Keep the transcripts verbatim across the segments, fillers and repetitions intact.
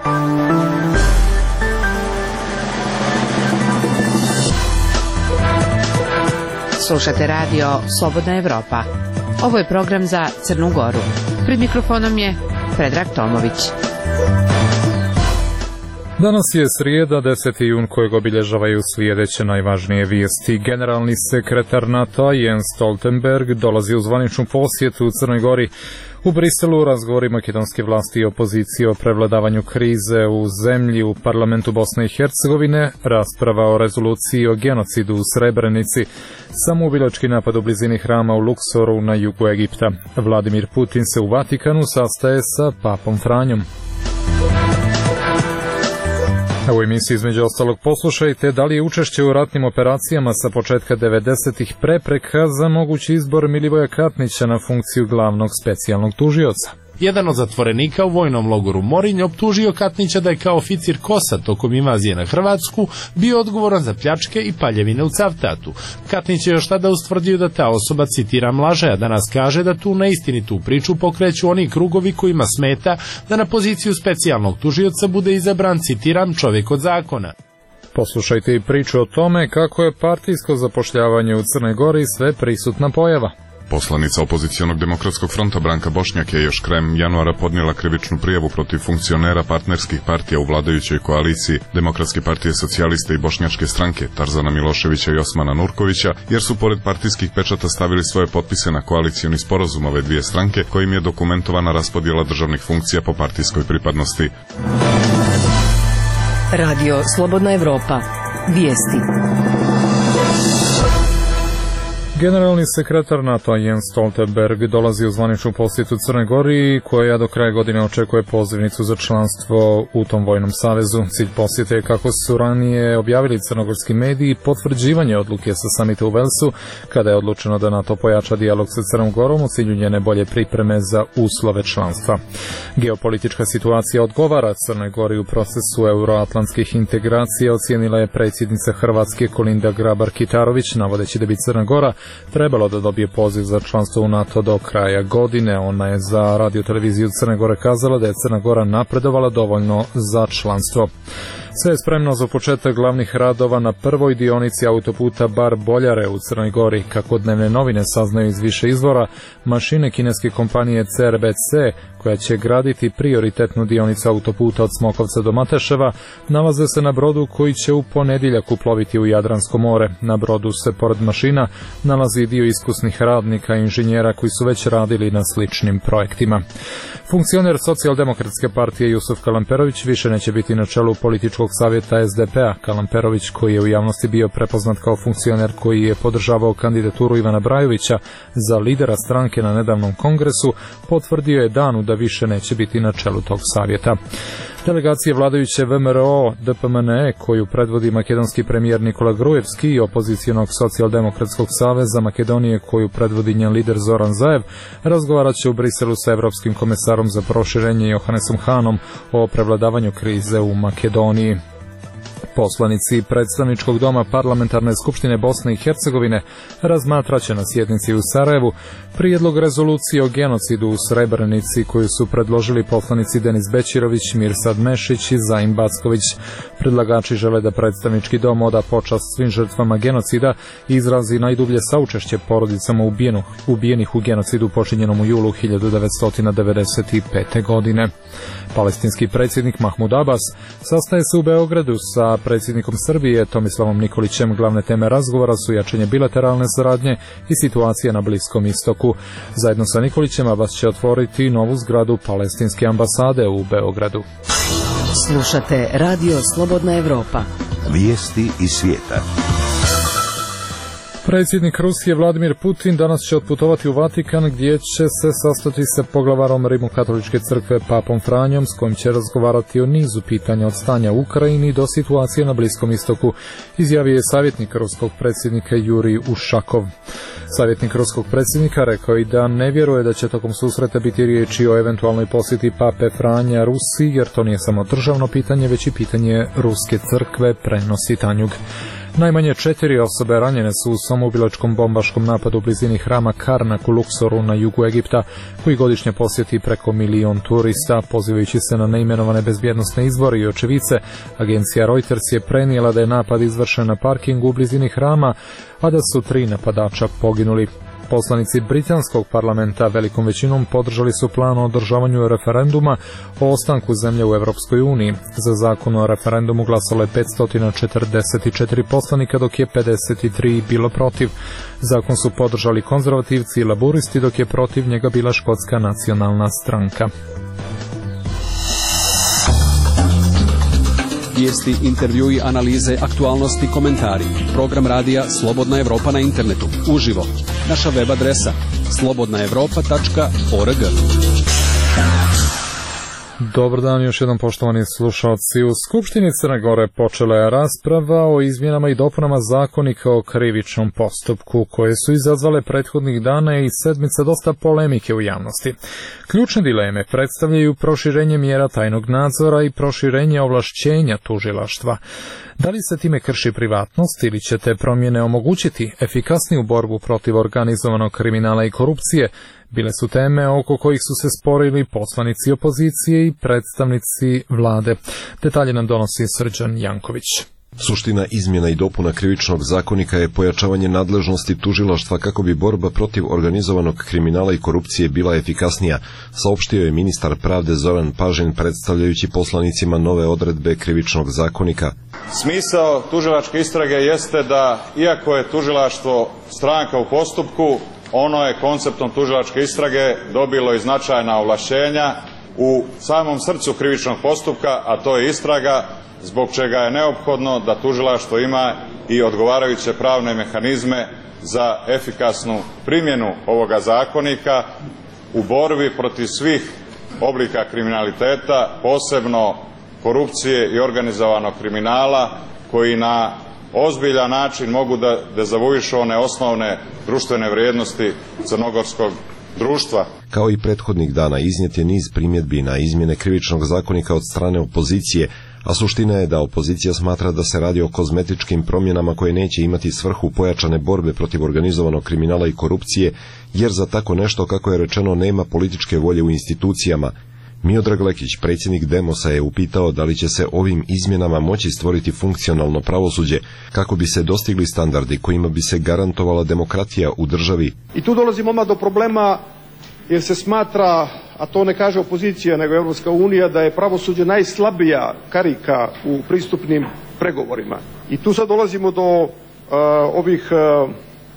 Slušate radio Slobodna Evropa. Ovo je program za Crnu Goru. Pred mikrofonom je Predrag Tomović. Danas je srijeda, deseti jun, kojeg obilježavaju sljedeće najvažnije vijesti. Generalni sekretar NATO Jens Stoltenberg dolazi u zvaničnu posjetu u Crnoj Gori. U Briselu razgovori makedonske vlasti i opozicije o prevladavanju krize u zemlji. U parlamentu Bosne i Hercegovine rasprava o rezoluciji o genocidu u Srebrenici. Samoubilački napad u blizini hrama u Luksoru na jugu Egipta. Vladimir Putin se u Vatikanu sastaje sa papom Franjom. U emisiji između ostalog poslušajte da li je učešće u ratnim operacijama sa početka devedesetih prepreka za mogući izbor Milivoja Katnića na funkciju glavnog specijalnog tužioca. Jedan od zatvorenika u vojnom logoru Morinj optužio Katnića da je kao oficir KOS-a tokom invazije na Hrvatsku bio odgovoran za pljačke i paljevine u Cavtatu. Katnić je još tada ustvrdio da ta osoba, citiram, laže, a danas kaže da tu neistinitu priču pokreću oni krugovi kojima smeta da na poziciju specijalnog tužioca bude izabran, citiram, čovjek od zakona. Poslušajte i priču o tome kako je partijsko zapošljavanje u Crnoj Gori sve prisutna pojava. Poslanica opozicionog demokratskog fronta Branka Bošnjak je još krajem januara podnijela krivičnu prijavu protiv funkcionera partnerskih partija u vladajućoj koaliciji Demokratske partije socijaliste i Bošnjačke stranke Tarzana Miloševića i Osmana Nurkovića, jer su pored partijskih pečata stavili svoje potpise na koalicioni sporazum ove dvije stranke, kojim je dokumentovana raspodjela državnih funkcija po partijskoj pripadnosti. Radio Slobodna Evropa. Vijesti. Generalni sekretar NATO Jens Stoltenberg dolazi u zvaničnu posjetu Crnoj Gori, koja do kraja godine očekuje pozivnicu za članstvo u tom vojnom savezu. Cilj posjete je, kako su ranije objavili crnogorski mediji, potvrđivanje odluke sa samita u Velsu, kada je odlučeno da NATO pojača dijalog sa Crnom Gorom u cilju njene bolje pripreme za uslove članstva. Geopolitička situacija odgovara Crnoj Gori u procesu euroatlantskih integracija, ocijenila je predsjednica Hrvatske Kolinda Grabar-Kitarović, navodeći da bi Crna Gora trebalo da dobije poziv za članstvo u NATO do kraja godine. Ona je za radio televiziju Crne Gore kazala da je Crna Gora napredovala dovoljno za članstvo. Sve je spremno za početak glavnih radova na prvoj dionici autoputa Bar-Boljare u Crnoj Gori. Kako dnevne novine saznaju iz više izvora, mašine kineske kompanije C R B C, koja će graditi prioritetnu dionicu autoputa od Smokovca do Mateševa, nalaze se na brodu koji će u ponedjeljak uploviti u Jadransko more. Na brodu se, pored mašina, nalazi dio iskusnih radnika i inženjera koji su već radili na sličnim projektima. Funkcioner Socijaldemokratske partije Jusuf Kalemperović više neće biti na čelu političkog savjeta S D P-a. Kalemperović, koji je u javnosti bio prepoznat kao funkcioner koji je podržavao kandidaturu Ivana Brajovića za lidera stranke na nedavnom kongresu, potvrdio je danu da više neće biti na čelu tog savjeta. Delegacije vladajuće V M R O D P M N E, koju predvodi makedonski premijer Nikola Grujevski, i opozicionog Socijaldemokratskog saveza Makedonije, koju predvodi njen lider Zoran Zaev, razgovarat će u Briselu sa evropskim komesarom za proširenje Johannesom Hanom o prevladavanju krize u Makedoniji. Poslanici predstavničkog doma Parlamentarne skupštine Bosne i Hercegovine razmatraće na sjednici u Sarajevu prijedlog rezolucije o genocidu u Srebrenici, koju su predložili poslanici Denis Bećirović, Mirsad Mešić i Zaim Backović. Predlagači žele da predstavnički dom oda počast svim žrtvama genocida i izrazi najdublje saučešće porodicama ubijenu, ubijenih u genocidu počinjenom u julu hiljadu devetsto devedeset pete. godine. Palestinski predsjednik Mahmud Abbas sastaje se u Beogradu sa predsjednikom Srbije Tomislavom Nikolićem. Glavne teme razgovora su jačanje bilateralne saradnje i situacija na Bliskom istoku. Zajedno sa Nikolićem Abbas će otvoriti novu zgradu palestinske ambasade u Beogradu. Slušate Radio Slobodna Evropa. Vijesti iz svijeta. Predsjednik Rusije Vladimir Putin danas će otputovati u Vatikan, gdje će se sastati sa poglavarom Rimokatoličke crkve papom Franjom, s kojim će razgovarati o nizu pitanja od stanja u Ukrajini do situacije na Bliskom istoku, izjavio je savjetnik ruskog predsjednika Jurij Ušakov. Savjetnik ruskog predsjednika rekao i da ne vjeruje da će tokom susreta biti riječi o eventualnoj posjeti pape Franja Rusiji, jer to nije samo državno pitanje, već i pitanje ruske crkve, prenosi Tanjug. Najmanje četiri osobe ranjene su u samoubilačkom bombaškom napadu u blizini hrama Karnak u Luksoru na jugu Egipta, koji godišnje posjeti preko milion turista. Pozivajući se na neimenovane bezbjednosne izvore i očevice, agencija Reuters je prenijela da je napad izvršen na parkingu u blizini hrama, a da su tri napadača poginuli. Poslanici britanskog parlamenta velikom većinom podržali su plan o održavanju referenduma o ostanku zemlje u Evropskoj uniji. Za zakon o referendumu glasalo je petsto četrdeset četiri poslanika, dok je pedeset tri bilo protiv. Zakon su podržali konzervativci i laburisti, dok je protiv njega bila Škotska nacionalna stranka. Vijesti, intervjui, analize, aktualnosti, komentari. Program radija Slobodna Evropa na internetu. Uživo. Naša web adresa slobodna evropa tačka org. Dobar dan još jednom, poštovani slušalci. U Skupštini Crne Gore počela je rasprava o izmjenama i dopunama zakonika o krivičnom postupku, koje su izazvale prethodnih dana i sedmica dosta polemike u javnosti. Ključne dileme predstavljaju proširenje mjera tajnog nadzora i proširenje ovlašćenja tužilaštva. Da li se time krši privatnost ili će te promjene omogućiti efikasniju borbu protiv organizovanog kriminala i korupcije, bile su teme oko kojih su se sporili poslanici opozicije i predstavnici vlade. Detalje nam donosi Srđan Janković. Suština izmjena i dopuna krivičnog zakonika je pojačavanje nadležnosti tužilaštva kako bi borba protiv organizovanog kriminala i korupcije bila efikasnija, saopštio je ministar pravde Zoran Pažin predstavljajući poslanicima nove odredbe krivičnog zakonika. Smisao tužilačke istrage jeste da, iako je tužilaštvo stranka u postupku, ono je konceptom tužilačke istrage dobilo i značajna ovlašćenja u samom srcu krivičnog postupka, a to je istraga, zbog čega je neophodno da tužilaštvo ima i odgovarajuće pravne mehanizme za efikasnu primjenu ovoga zakonika u borbi protiv svih oblika kriminaliteta, posebno korupcije i organizovanog kriminala, koji na ozbiljan način mogu da dezavuišu one osnovne društvene vrijednosti crnogorskog društva. Kao i prethodnih dana iznijet je niz primjedbi na izmjene krivičnog zakonika od strane opozicije, a suština je da opozicija smatra da se radi o kozmetičkim promjenama koje neće imati svrhu pojačane borbe protiv organizovanog kriminala i korupcije, jer za tako nešto, kako je rečeno, nema političke volje u institucijama. Miodrag Lekić, predsjednik Demosa, je upitao da li će se ovim izmjenama moći stvoriti funkcionalno pravosuđe kako bi se dostigli standardi kojima bi se garantovala demokratija u državi. I tu dolazimo odmah do problema, jer se smatra, a to ne kaže opozicija nego Evropska unija, da je pravosuđe najslabija karika u pristupnim pregovorima. I tu sad dolazimo do uh, ovih uh,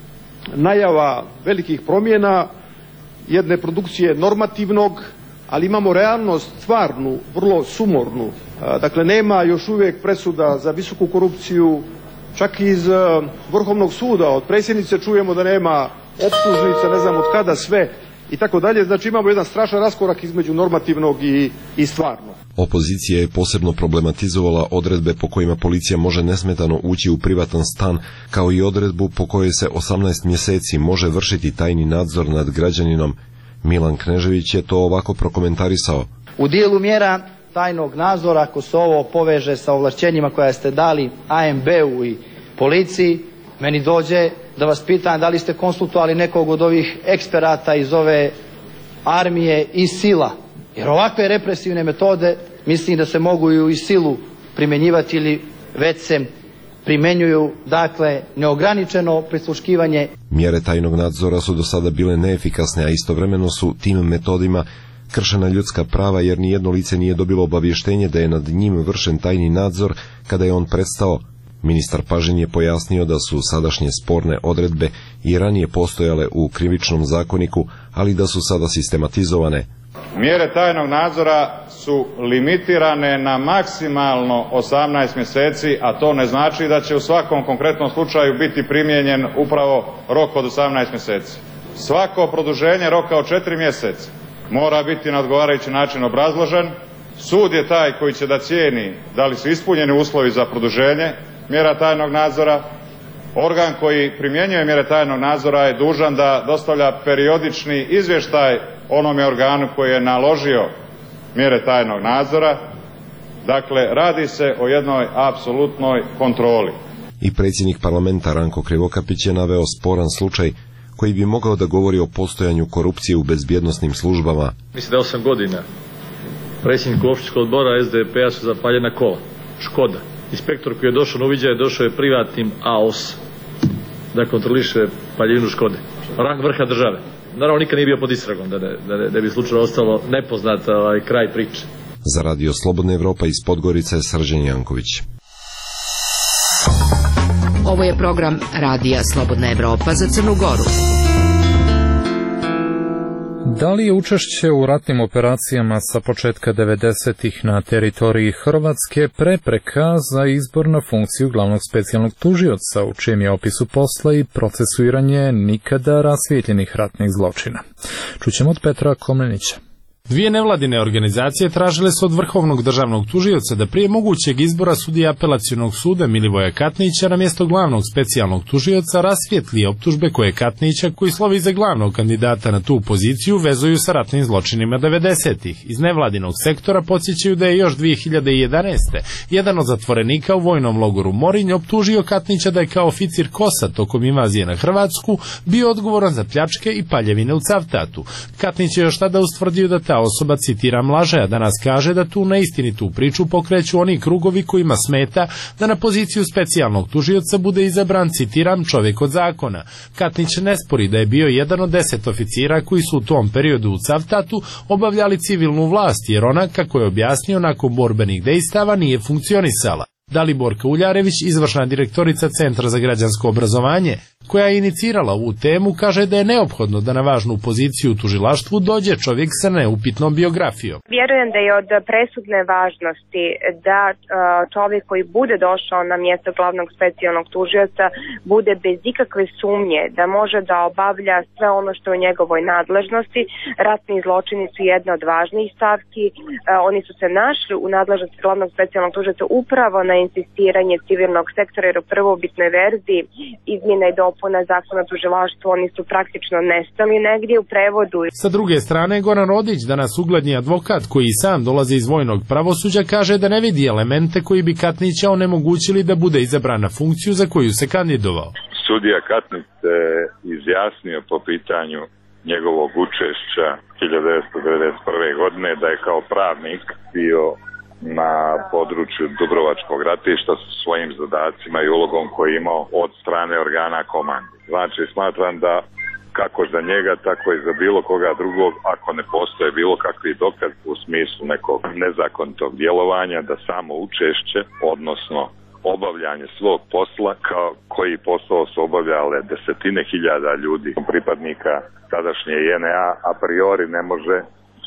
najava velikih promjena, jedne produkcije normativnog, ali imamo realnost stvarnu, vrlo sumornu. Uh, dakle, nema još uvijek presuda za visoku korupciju, čak iz uh, Vrhovnog suda, od predsjednice čujemo da nema optužnice, ne znam od kada sve, i tako dalje. Znači imamo jedan strašan raskorak između normativnog i, i stvarnog. Opozicija je posebno problematizovala odredbe po kojima policija može nesmetano ući u privatan stan, kao i odredbu po kojoj se osamnaest mjeseci može vršiti tajni nadzor nad građaninom. Milan Knežević je to ovako prokomentarisao. U dijelu mjera tajnog nadzora, ako se ovo poveže sa ovlašćenjima koja ste dali A M B-u i policiji, meni dođe da vas pitam da li ste konsultovali nekog od ovih eksperata iz ove armije i sila. Jer ovakve represivne metode mislim da se mogu i u silu primjenjivati ili već se primjenjuju, dakle, neograničeno prisluškivanje. Mjere tajnog nadzora su do sada bile neefikasne, a istovremeno su tim metodima kršena ljudska prava, jer nijedno lice nije dobilo obavještenje da je nad njim vršen tajni nadzor kada je on prestao. Ministar Pažin je pojasnio da su sadašnje sporne odredbe i ranije postojale u krivičnom zakoniku, ali da su sada sistematizovane. Mjere tajnog nadzora su limitirane na maksimalno osamnaest mjeseci, a to ne znači da će u svakom konkretnom slučaju biti primijenjen upravo rok od osamnaest mjeseci. Svako produženje roka od četiri mjeseca mora biti na odgovarajući način obrazložen. Sud je taj koji će da cijeni da li su ispunjeni uslovi za produženje mjera tajnog nadzora. Organ koji primjenjuje mjere tajnog nadzora je dužan da dostavlja periodični izvještaj onome organu koji je naložio mjere tajnog nadzora. Dakle, radi se o jednoj apsolutnoj kontroli. I predsjednik parlamenta Ranko Krivokapić je naveo sporan slučaj koji bi mogao da govori o postojanju korupcije u bezbjednosnim službama. Mislim da osam godina predsjedniku općinskog odbora S D P-a su zapaljena kola, Škoda. Inspektor koji je došao na uviđaj, došao je privatnim A O S da kontroliše paljevinu Škode. Rang vrha države. Naravno, nikad nije bio pod istragom, da ne, da ne, da bi slučajno ostalo nepoznat ovaj, kraj priče. Za Radio Slobodna Evropa iz Podgorice je Srđan Janković. Ovo je program Radija Slobodna Evropa za Crnu Goru. Da li je učešće u ratnim operacijama sa početka devedesetih na teritoriji Hrvatske prepreka za izbor na funkciju glavnog specijalnog tužioca, u čijem je opisu posla i procesuiranje nikada rasvijetljenih ratnih zločina? Čućemo od Petra Komlenića. Dvije nevladine organizacije tražile su od vrhovnog državnog tužioca da prije mogućeg izbora sudije apelacionog suda Milivoja Katnića na mjesto glavnog specijalnog tužioca rasvijetli optužbe koje Katnića, koji slovi za glavnog kandidata na tu poziciju, vezuju sa ratnim zločinima devedesetih. Iz nevladinog sektora podsjećaju da je još dvije hiljade jedanaeste. jedan od zatvorenika u vojnom logoru Morinj optužio Katnića da je kao oficir KOS-a tokom invazije na Hrvatsku bio odgovoran za pljačke i paljevine u Cavtatu. Katnić je još tada ustvrdio da ta osoba, citiram, laže, a danas kaže da tu neistinitu priču pokreću oni krugovi kojima smeta da na poziciju specijalnog tužioca bude izabran, citiram, čovjek od zakona. Katnić ne spori da je bio jedan od deset oficira koji su u tom periodu u Cavtatu obavljali civilnu vlast, jer ona, kako je objasnio, nakon borbenih dejstava nije funkcionisala. Daliborka Uljarević, izvršna direktorica Centra za građansko obrazovanje, koja je inicirala ovu temu, kaže da je neophodno da na važnu poziciju u tužilaštvu dođe čovjek sa neupitnom biografijom. Vjerujem da je od presudne važnosti da čovjek koji bude došao na mjesto glavnog specijalnog tužioca bude bez ikakve sumnje da može da obavlja sve ono što je u njegovoj nadležnosti. Ratni zločini su jedna od važnijih stavki. Oni su se našli u nadležnosti glavnog specijalnog tužioca upravo na insistiranje civilnog sektora, jer u prvobitnoj verziji izmjena i dopuna zakona o tužilaštvu oni su praktično nestali negdje u prevodu. Sa druge strane, Goran Rodić, danas ugledni advokat koji sam dolazi iz vojnog pravosuđa, kaže da ne vidi elemente koji bi Katnića onemogućili da bude izabran na funkciju za koju se kandidovao. Sudija Katnić se izjasnio po pitanju njegovog učešća hiljadu devetsto devedeset prve. godine da je kao pravnik bio na području Dubrovačkog ratišta sa svojim zadacima i ulogom koji je imao od strane organa komande. Znači, smatram da kako za njega, tako i za bilo koga drugog, ako ne postoje bilo kakvi dokaz u smislu nekog nezakonitog djelovanja, da samo učešće, odnosno obavljanje svog posla, kao koji posao su obavljale desetine hiljada ljudi, pripadnika tadašnje J N A, a priori ne može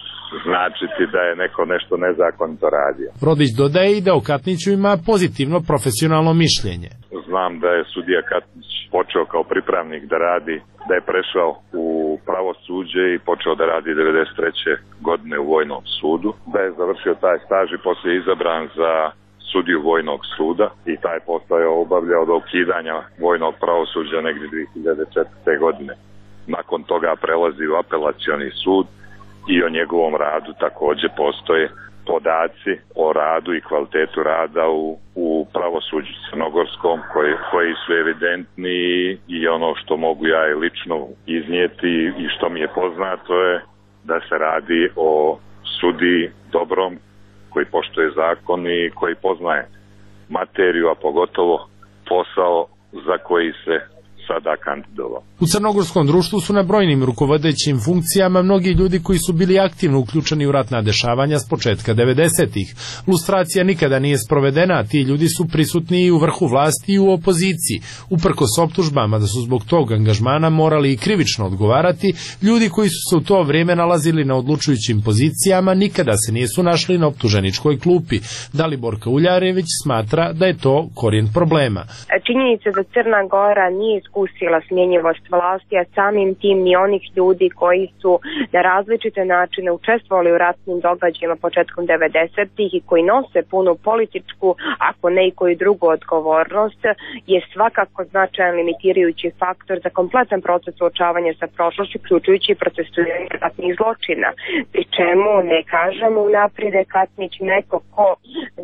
značiti da je neko nešto nezakonito radio. Rodić dodaje i da o Katniću ima pozitivno profesionalno mišljenje. Znam da je sudija Katnić počeo kao pripravnik da radi, da je prešao u pravosuđe i počeo da radi devedeset treće. godine u Vojnom sudu, da je završio taj staž i poslije izabran za sudiju Vojnog suda i taj posao je obavljao do ukidanja vojnog pravosuđa negdje dvije hiljade četvrte. godine. Nakon toga prelazi u apelacioni sud i o njegovom radu također postoje podaci o radu i kvalitetu rada u, u pravosuđu crnogorskom koji, koji su evidentni i ono što mogu ja i lično iznijeti i što mi je poznato je da se radi o sudiji dobrom koji poštuje zakon i koji poznaje materiju, a pogotovo posao za koji se sada kandidovao. U crnogorskom društvu su na brojnim rukovodećim funkcijama mnogi ljudi koji su bili aktivno uključeni u ratna dešavanja s početka devedesetih. Lustracija nikada nije sprovedena, a ti ljudi su prisutni i u vrhu vlasti i u opoziciji. Uprkos optužbama da su zbog tog angažmana morali i krivično odgovarati, ljudi koji su se u to vrijeme nalazili na odlučujućim pozicijama nikada se nisu našli na optuženičkoj klupi. Daliborka Uljarević smatra da je to korijen problema. Činjenica da Crna Gora nije iskusila smjenjivost vlasti, a samim tim i onih ljudi koji su na različite načine učestvovali u ratnim događajima početkom devedesetih i koji nose punu političku, ako ne i koju drugu odgovornost, je svakako značajan limitirajući faktor za kompletan proces suočavanja sa prošlošću, uključujući procesuiranje ratnih zločina. Pri čemu ne kažemo unaprijed da je Katnić neko ko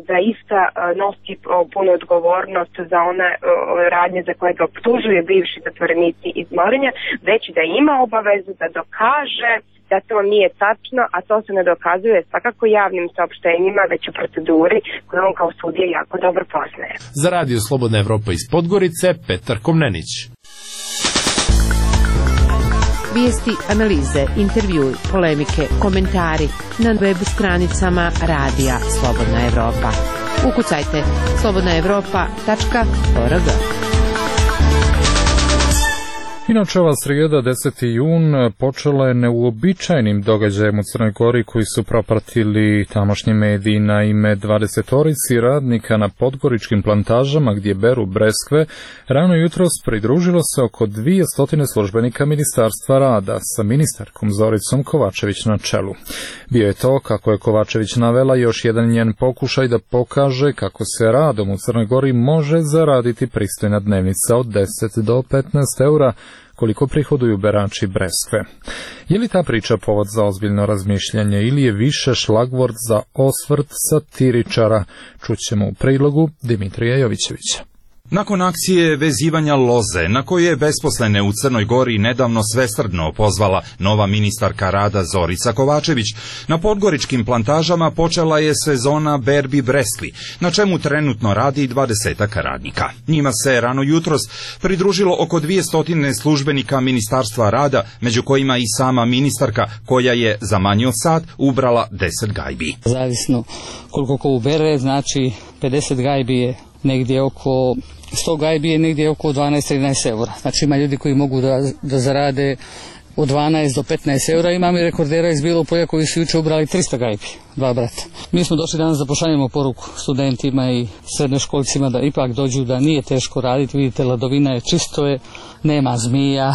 zaista nosi punu odgovornost za one radnje za koje ga optužuje bivši zatvorenici iz Morinja, već da ima obavezu da dokaže da to nije tačno, a to se ne dokazuje svakako javnim saopštenjima, već u proceduri koju on kao sudija jako dobro poznaje. Za Radio Slobodna Evropa iz Podgorice, Petar Komnenić. Vijesti, analize, intervjui, polemike, komentari na web stranicama Radija Slobodna Evropa. Ukucajte slobodna evropa tačka org. Inače, ova srijeda, deseti jun, počela je neuobičajenim događajem u Crnoj Gori koji su propratili tamošnji mediji. Naime, dvadesetorici radnika na podgoričkim plantažama gdje beru breskve rano jutros pridružilo se oko dvije stotine službenika Ministarstva rada sa ministarkom Zoricom Kovačević na čelu. Bio je to, kako je Kovačević navela, još jedan njen pokušaj da pokaže kako se radom u Crnoj Gori može zaraditi pristojna dnevnica od deset do petnaest eura, koliko prihoduju berači breskve. Je li ta priča povod za ozbiljno razmišljanje ili je više šlagvort za osvrt satiričara? Čućemo u prilogu Dimitrija Jovićevića. Nakon akcije vezivanja loze, na koju je besposlene u Crnoj Gori nedavno svesrdno pozvala nova ministarka rada Zorica Kovačević, na podgoričkim plantažama počela je sezona berbi breskvi, na čemu trenutno radi dvadesetak radnika. Njima se rano jutros pridružilo oko dvije stotine službenika Ministarstva rada, među kojima i sama ministarka, koja je za manje od sat ubrala deset gajbi. Zavisno koliko ko ubere, znači pedeset gajbi je negdje oko sto gajbi je negdje oko dvanaest do trinaest eura. Znači ima ljudi koji mogu da, da zarade od dvanaest do petnaest eura. Imam i rekordera iz Bilo Polja koji su juče ubrali trista gajbi, dva brata. Mi smo došli danas da pošaljemo poruku studentima i srednjoškolcima da ipak dođu, da nije teško raditi. Vidite, ladovina je čisto, je, nema zmija.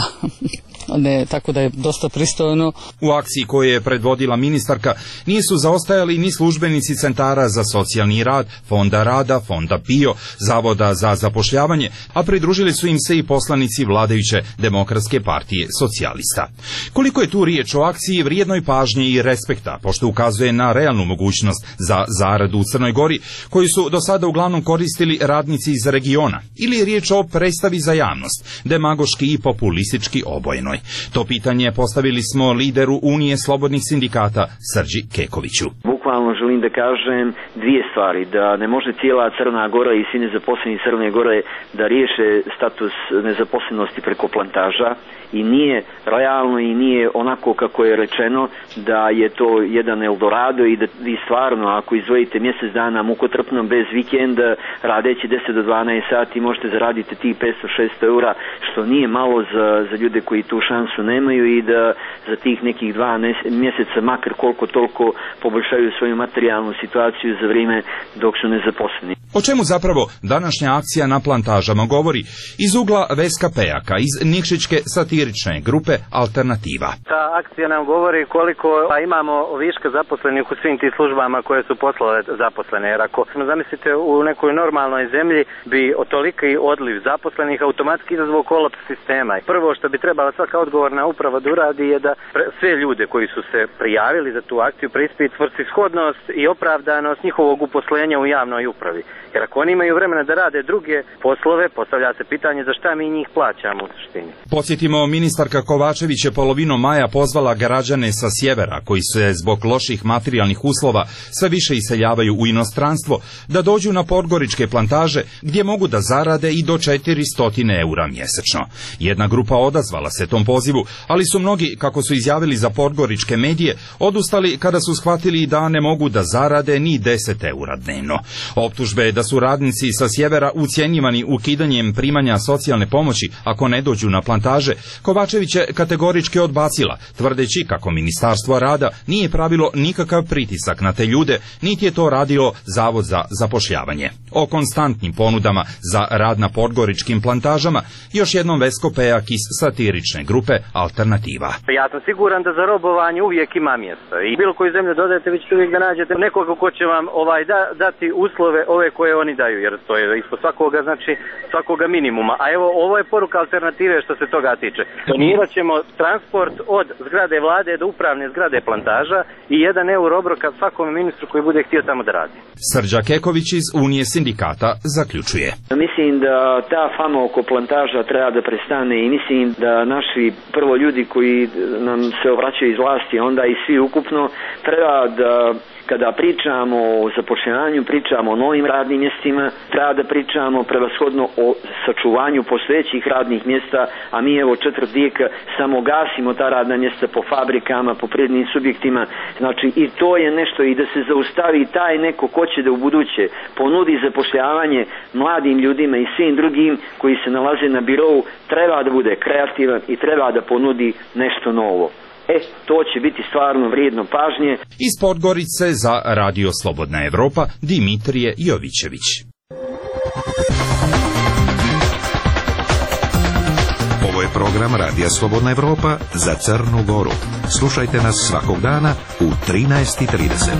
Ne, tako da je dosta pristojno. U akciji koju je predvodila ministarka nisu zaostajali ni službenici centara za socijalni rad, Fonda rada, Fonda P I O, Zavoda za zapošljavanje, a pridružili su im se i poslanici vladajuće Demokratske partije socijalista. Koliko je tu riječ o akciji vrijednoj pažnje i respekta, pošto ukazuje na realnu mogućnost za zaradu u Crnoj Gori, koju su do sada uglavnom koristili radnici iz regiona, ili je riječ o predstavi za javnost, demagoški i populistički obojeno. To pitanje postavili smo lideru Unije slobodnih sindikata Srđi Kekoviću. Bukvalno želim da kažem dvije stvari, da ne može cijela Crna Gora i svi nezaposleni Crne Gore da riješe status nezaposlenosti preko plantaža i nije realno i nije onako kako je rečeno da je to jedan Eldorado i da vi stvarno ako izdvojite mjesec dana mukotrpno bez vikenda radeći deset do dvanaest sati možete zaraditi tih petsto do šesto eura, što nije malo za, za ljude koji tu šansu nemaju i da za tih nekih dva mjeseca makar koliko toliko poboljšaju svoju materijalnu situaciju za vrijeme dok su nezaposleni. O čemu zapravo današnja akcija na plantažama govori? Iz ugla Veska Pejaka iz Nikšićke satirične grupe Alternativa. Ta akcija nam govori koliko imamo viška zaposlenih u svim tim službama koje su poslale zaposlene. Jer ako zamislite u nekoj normalnoj zemlji bi otoliki odliv zaposlenih automatski izazvao kolaps sistema. Prvo što bi trebala svaka odgovorna uprava da uradi je da sve ljude koji su se prijavili za tu akciju preispit svrsishodnost i opravdanost njihovog uposlenja u javnoj upravi. Jer ako oni imaju vremena da rade druge poslove, postavlja se pitanje za šta mi njih plaćamo u suštini. Podsjetimo, ministarka Kovačević je polovinom maja pozvala građane sa sjevera, koji se zbog loših materijalnih uslova sve više iseljavaju u inostranstvo, da dođu na podgoričke plantaže gdje mogu da zarade i do četiristo eura mjesečno. Jedna grupa odazvala se tom pozivu, ali su mnogi, kako su izjavili za podgoričke medije, odustali kada su shvatili da ne mogu da zarade ni deset eura dnevno. Optužbe da su radnici sa sjevera ucjenjivani ukidanjem primanja socijalne pomoći ako ne dođu na plantaže, Kovačević je kategorički odbacila, tvrdeći kako Ministarstvo rada nije pravilo nikakav pritisak na te ljude, niti je to radio Zavod za zapošljavanje. O konstantnim ponudama za rad na podgoričkim plantažama još jednom Vesko Pejak iz satirične grupe Alternativa. Ja sam siguran da za robovanje uvijek ima mjesta i bilo koju zemlju dodajete, vi ćete uvijek da nađete nekoga ko će vam ovaj da, dati uslove ove koje oni daju, jer to je ispod svakoga, znači svakoga minimuma. A evo, ovo je poruka alternative što se toga tiče. Donirat ćemo transport od zgrade vlade do upravne zgrade plantaža i jedan euro obroka svakom ministru koji bude htio tamo da radi. Srđa Keković iz Unije sindikata zaključuje. Mislim da ta fama oko plantaža treba da prestane i mislim da naši prvo ljudi koji nam se obraćaju iz vlasti, onda i svi ukupno, treba da kada pričamo o zapošljavanju, pričamo o novim radnim mjestima, treba da pričamo prevashodno o sačuvanju postojećih radnih mjesta, a mi evo četvrt vijeka samo gasimo ta radna mjesta po fabrikama, po privrednim subjektima. Znači i to je nešto, i da se zaustavi taj neko ko će da u buduće ponudi zapošljavanje mladim ljudima i svim drugim koji se nalaze na birovu, treba da bude kreativan i treba da ponudi nešto novo. E, to će biti stvarno vrijedno pažnje. Iz Podgorice za Radio Slobodna Evropa, Dimitrije Jovićević. Ovo je program Radija Slobodna Evropa za Crnu Goru. Slušajte nas svakog dana u trinaest i trideset.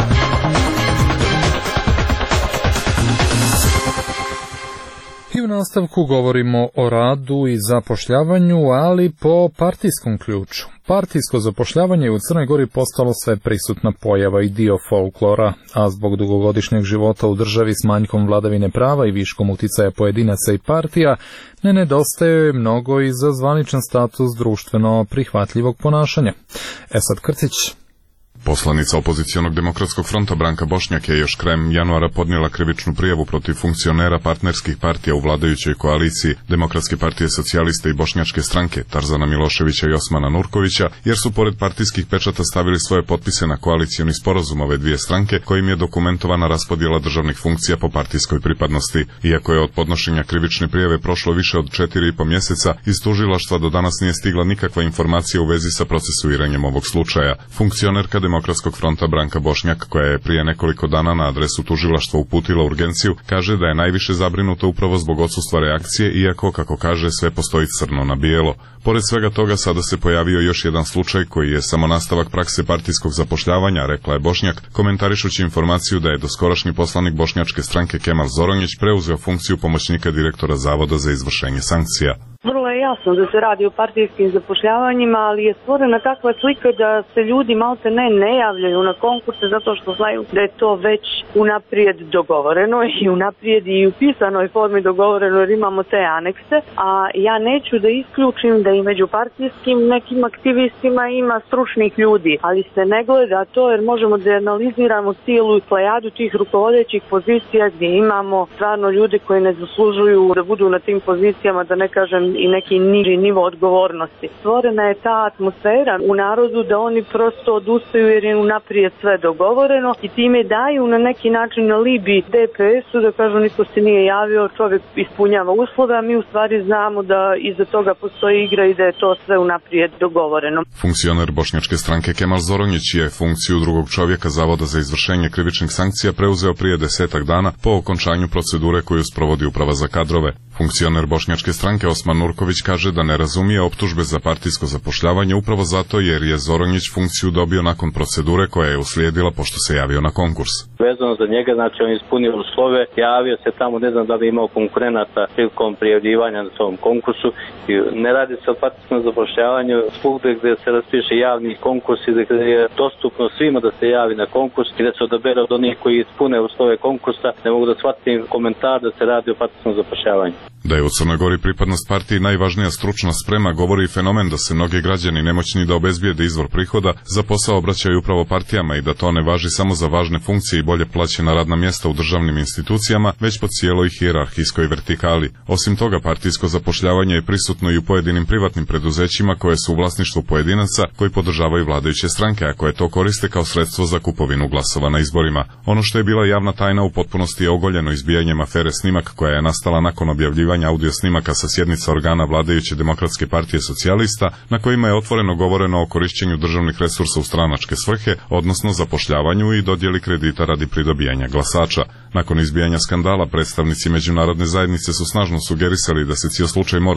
I u nastavku govorimo o radu i zapošljavanju, ali po partijskom ključu. Partijsko zapošljavanje je u Crnoj Gori postalo sve prisutna pojava i dio folklora, a zbog dugogodišnjeg života u državi s manjkom vladavine prava i viškom uticaja pojedinaca i partija, ne nedostaje mnogo i za zvaničan status društveno prihvatljivog ponašanja. Esad Krcić. Poslanica opozicionog demokratskog fronta Branka Bošnjak je još krajem januara podnijela krivičnu prijavu protiv funkcionera partnerskih partija u vladajućoj koaliciji Demokratske partije socijaliste i Bošnjačke stranke Tarzana Miloševića i Osmana Nurkovića, jer su pored partijskih pečata stavili svoje potpise na koalicioni sporazum ove dvije stranke, kojim je dokumentovana raspodjela državnih funkcija po partijskoj pripadnosti. Iako je od podnošenja krivične prijave prošlo više od četiri i po mjeseca, iz tužilaštva do danas nije stigla nikakva informacija u vezi sa procesuiranjem ovog slučaja. Funkcionerka Demokratskog fronta Branka Bošnjak, koja je prije nekoliko dana na adresu tužilaštva uputila urgenciju, kaže da je najviše zabrinuta upravo zbog odsustva reakcije, iako, kako kaže, sve postoji crno na bijelo. Pored svega toga, sada se pojavio još jedan slučaj koji je samo nastavak prakse partijskog zapošljavanja, rekla je Bošnjak, komentarišući informaciju da je doskorašnji poslanik Bošnjačke stranke Kemal Zoronjić preuzeo funkciju pomoćnika direktora Zavoda za izvršenje sankcija. Vrlo je jasno da se radi o partijskim zapošljavanjima, ali je stvorena takva slika da se ljudi malte ne ne javljaju na konkurse zato što znaju da je to već unaprijed dogovoreno i unaprijed i u pisanoj formi dogovoreno, jer imamo te anekse, a ja neću da isključim da i među partijskim nekim aktivistima ima stručnih ljudi, ali se ne gleda to, jer možemo da analiziramo cijelu plejadu tih rukovodećih pozicija gdje imamo stvarno ljude koji ne zaslužuju da budu na tim pozicijama, da ne kažem i neki niži nivo odgovornosti. Stvorena je ta atmosfera u narodu da oni prosto odustaju jer je unaprijed sve dogovoreno i time daju na neki način alibi D P S-u da kažu niko se nije javio, čovjek ispunjava uslove, a mi u stvari znamo da iza toga postoji igra i da je to sve unaprijed dogovoreno. Funkcioner Bošnjačke stranke Kemal Zoronjić je funkciju drugog čovjeka Zavoda za izvršenje krivičnih sankcija preuzeo prije desetak dana po okončanju procedure koju sprovodi Uprava za kadrove. Funkcioner Bošnjačke stranke Osman Nurković kaže da ne razumije optužbe za partijsko zapošljavanje upravo zato jer je Zoronjić funkciju dobio nakon procedure koja je uslijedila pošto se javio na konkurs. Vezano za njega, znači on ispunio uslove, javio se tamo, ne znam da li imao konkurenata prilikom prijavljivanja na tom konkursu. I ne radi se o partijskom zapošljavanju svugdje gdje se raspiše javni konkurs i gdje je dostupno svima da se javi na konkurs i da se odabere od onih koji ispune uslove konkursa. Ne mogu da shvatim komentar da se radi o partijskom zapošljavanju. Da je u Crnoj Gori pripadnost partiji najvažnija stručna sprema govori i fenomen da se mnogi građani nemoćni da obezbijede izvor prihoda za posao obraćaju upravo partijama i da to ne važi samo za važne funkcije i bolje plaćena radna mjesta u državnim institucijama, već po cijeloj hijerarhijskoj vertikali. Osim toga, partijsko zapošljavanje je prisutno i u pojedinim privatnim preduzećima koje su u vlasništvu pojedinaca koji podržavaju vladajuće stranke, a koje to koriste kao sredstvo za kupovinu glasova na izborima. Ono što je bila javna tajna u potpunosti je ogoljeno izbijanjem afere Snimak koja je nastala nakon objavljivanja audio snimaka sa sjednica organa vladajuće Demokratske partije socijalista na kojima je otvoreno govoreno o korišćenju državnih resursa u stranačke svrhe, odnosno zapošljavanju i dodjeli kredita radi pridobijanja glasača. Nakon izbijanja skandala, predstavnici međunarodne zajednice su snažno sugerisali da se cijel slučaj mora do kraja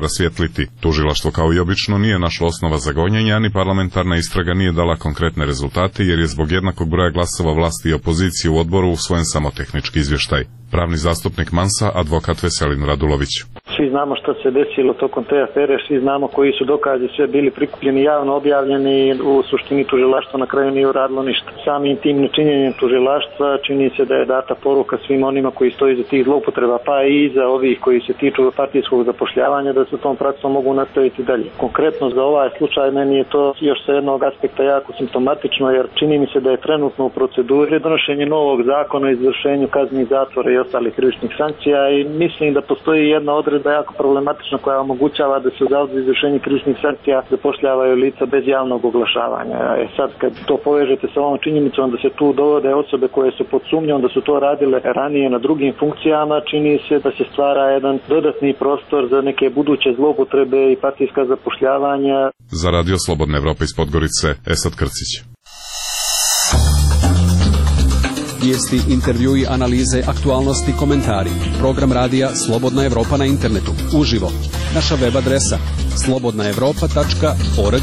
rasvijetliti. Tužilaštvo kao i obično nije našlo osnova za gonjenje, ani parlamentarna istraga nije dala konkretne rezultate jer je zbog jednakog broja glasova vlasti i opozicije u odboru usvojen samo tehnički izvještaj. Pravni zastupnik Mansa, advokat Veselin Radulović. Svi znamo što se desilo tokom te afere, svi znamo koji su dokazi sve bili prikupljeni, javno objavljeni i u suštini tužilaštvo na kraju nije uradilo ništa. Samim tim nečinjenjem tužilaštva čini se da je data poruka svim onima koji stoji iza tih zloupotreba, pa i iza ovih koji se tiču partijskog zapošljavanja, da se tom praksom mogu nastaviti dalje. Konkretno za ovaj slučaj meni je to još sa jednog aspekta jako simptomatično, jer čini mi se da je trenutno u proceduri donošenje novog zakona o izvršenju kazni zatvora i ostalih krivičnih sankcija i mislim da postoji jedna odredba jako problematična koja omogućava da se u Zavodu za izvršenje krivičnih sankcija zapošljavaju lica bez javnog oglašavanja. E sad kad to povežete sa ovom činjenicom da se tu dovode osobe koje su pod sumnjom da su to radile ranije na drugim funkcijama, čini se da se stvara jedan dodatni prostor za neke buduće zloupotrebe i partijska zapošljavanja. Za Radio Slobodna Evropa iz Podgorice, Esad Krcić. Vijesti, intervjui, analize, aktualnosti, komentari. Program radija Slobodna Evropa na internetu. Uživo. Naša web adresa slobodna evropa tačka org.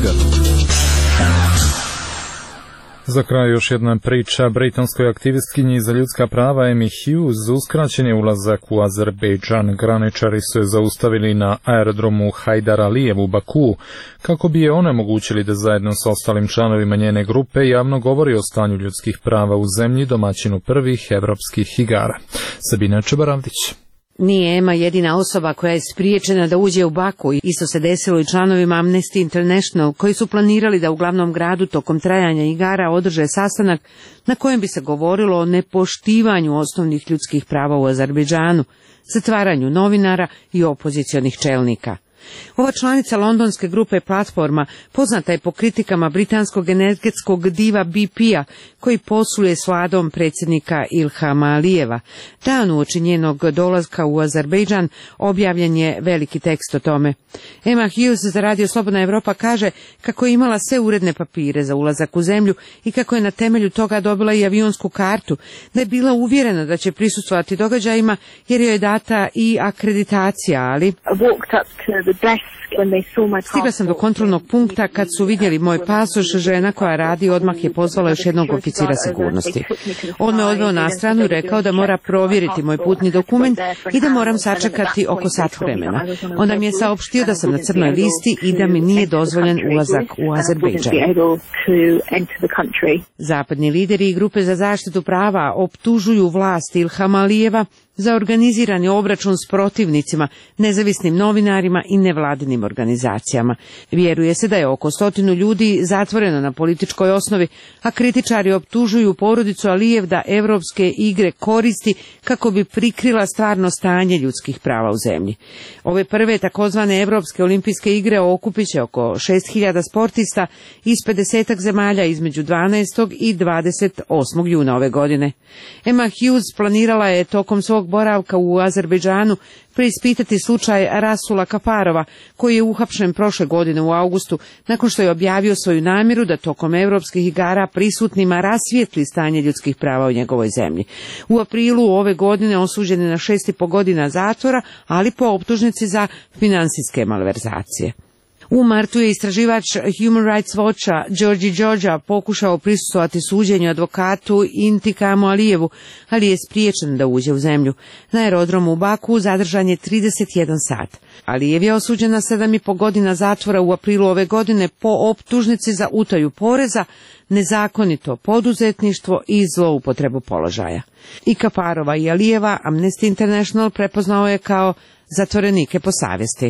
Za kraj još jedna priča. Britanskoj aktivistkinji za ljudska prava Amy Hughes uskraćen je ulazak u Azerbejdžan. Graničari su je zaustavili na aerodromu Hajdar Alijev u Bakuu kako bi je onemogućili da zajedno s ostalim članovima njene grupe javno govori o stanju ljudskih prava u zemlji, domaćinu prvih evropskih igara. Sabina Čebaravdić. Nije Ema jedina osoba koja je spriječena da uđe u Baku. Isto se desilo i članovima Amnesty International koji su planirali da u glavnom gradu tokom trajanja igara održe sastanak na kojem bi se govorilo o nepoštivanju osnovnih ljudskih prava u Azerbejdžanu, zatvaranju novinara i opozicionih čelnika. Ova članica londonske grupe Platforma poznata je po kritikama britanskog energetskog diva B P-a koji posluje s vladom predsjednika Ilhama Alijeva. Dan uoči njenog dolaska u Azerbejdžan objavljen je veliki tekst o tome. Emma Hughes za Radio Slobodna Evropa kaže kako je imala sve uredne papire za ulazak u zemlju i kako je na temelju toga dobila i avionsku kartu, da je bila uvjerena da će prisustvovati događajima jer joj je data i akreditacija, ali stigla sam do kontrolnog punkta kad su vidjeli moj pasoš, žena koja radi odmah je pozvala još jednog oficira sigurnosti. On me odveo na stranu i rekao da mora provjeriti moj putni dokument i da moram sačekati oko sat vremena. Onda mi je saopštio da sam na crnoj listi i da mi nije dozvoljen ulazak u Azerbejdžan. Zapadni lideri i grupe za zaštitu prava optužuju vlast Ilhama Alijeva za organizirani obračun s protivnicima, nezavisnim novinarima i nevladinim organizacijama. Vjeruje se da je oko stotinu ljudi zatvoreno na političkoj osnovi, a kritičari optužuju porodicu Alijev da evropske igre koristi kako bi prikrila stvarno stanje ljudskih prava u zemlji. Ove prve takozvane evropske olimpijske igre okupit će oko šest hiljada sportista iz pedesetak zemalja između dvanaestog i dvadeset osmog juna ove godine. Emma Hughes planirala je tokom svog boravka u Azerbejdžanu preispitati slučaj Rasula Kafarova, koji je uhapšen prošle godine u augustu, nakon što je objavio svoju namjeru da tokom evropskih igara prisutnima rasvijetli stanje ljudskih prava u njegovoj zemlji. U aprilu ove godine osuđen je na šest i po godina zatvora, ali po optužnici za finansijske malverzacije. U martu je istraživač Human Rights Watcha Georgi Đorđa pokušao prisustvovati suđenju advokatu Intikamu Alijevu, ali je spriječen da uđe u zemlju. Na aerodromu u Baku zadržan je trideset jedan sat. Alijev je osuđen na sedam i po godina zatvora u aprilu ove godine po optužnici za utaju poreza, nezakonito poduzetništvo i zloupotrebu položaja. I Kafarova i Alijeva Amnesty International prepoznao je kao zatvorenike po savjesti.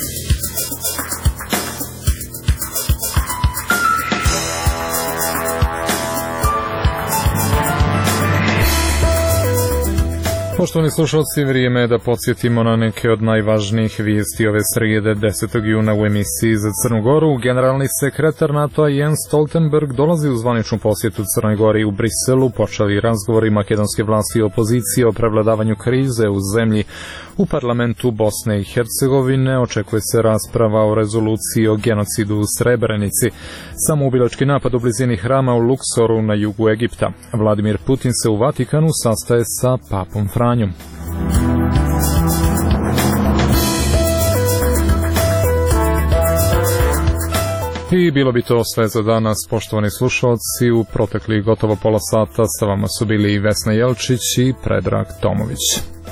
Poštovani slušalci, vrijeme je da podsjetimo na neke od najvažnijih vijesti ove srijede desetog juna u emisiji za Crnu Goru. Generalni sekretar NATO-a Jens Stoltenberg dolazi u zvaničnu posjetu Crnoj Gori u Briselu. Počeli razgovori makedonske vlasti i opozicije o prevladavanju krize u zemlji. U parlamentu Bosne i Hercegovine očekuje se rasprava o rezoluciji o genocidu u Srebrenici. Samoubilački napad u blizini hrama u Luksoru na jugu Egipta. Vladimir Putin se u Vatikanu sastaje sa papom Franjom. I bilo bi to sve za danas, poštovani slušalci. U proteklih gotovo pola sata sa vama su bili Vesna Jelčić i Predrag Tomović.